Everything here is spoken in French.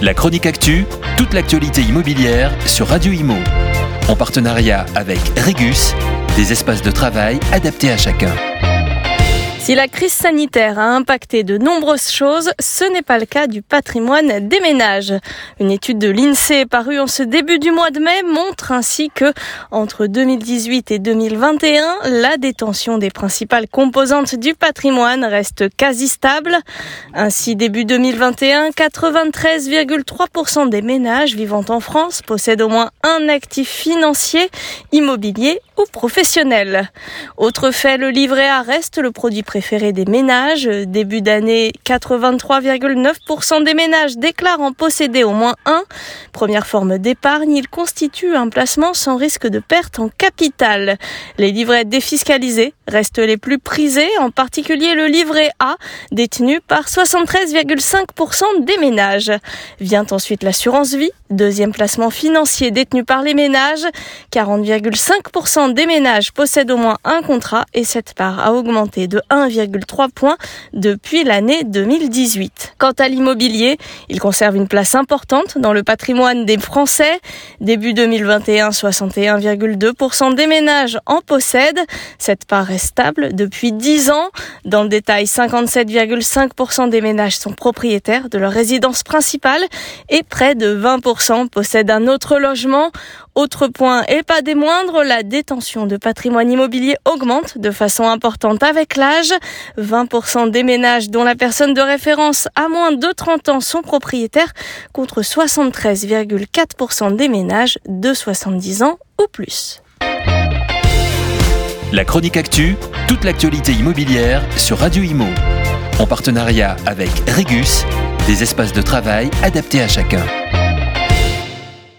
La chronique actu, toute l'actualité immobilière sur Radio Imo. En partenariat avec Regus, des espaces de travail adaptés à chacun. Si la crise sanitaire a impacté de nombreuses choses, ce n'est pas le cas du patrimoine des ménages. Une étude de l'INSEE parue en ce début du mois de mai montre ainsi que, entre 2018 et 2021, la détention des principales composantes du patrimoine reste quasi stable. Ainsi, début 2021, 93,3% des ménages vivant en France possèdent au moins un actif financier, immobilier ou professionnel. Autre fait, le livret A reste le produit préféré des ménages. Début d'année, 83,9% des ménages déclarent en posséder au moins un. Première forme d'épargne, il constitue un placement sans risque de perte en capital. Les livrets défiscalisés restent les plus prisés, en particulier le livret A, détenu par 73,5% des ménages. Vient ensuite l'assurance vie, deuxième placement financier détenu par les ménages. 40,5% des ménages possèdent au moins un contrat et cette part a augmenté de 1,3 points depuis l'année 2018. Quant à l'immobilier, il conserve une place importante dans le patrimoine des Français. Début 2021, 61,2% des ménages en possèdent. Cette part est stable depuis 10 ans. Dans le détail, 57,5% des ménages sont propriétaires de leur résidence principale et près de 20% possèdent un autre logement. Autre point et pas des moindres, la détention de patrimoine immobilier augmente de façon importante avec l'âge. 20% des ménages dont la personne de référence a moins de 30 ans sont propriétaires contre 73,4% des ménages de 70 ans ou plus. La chronique actu, toute l'actualité immobilière sur Radio Imo. En partenariat avec Regus, des espaces de travail adaptés à chacun.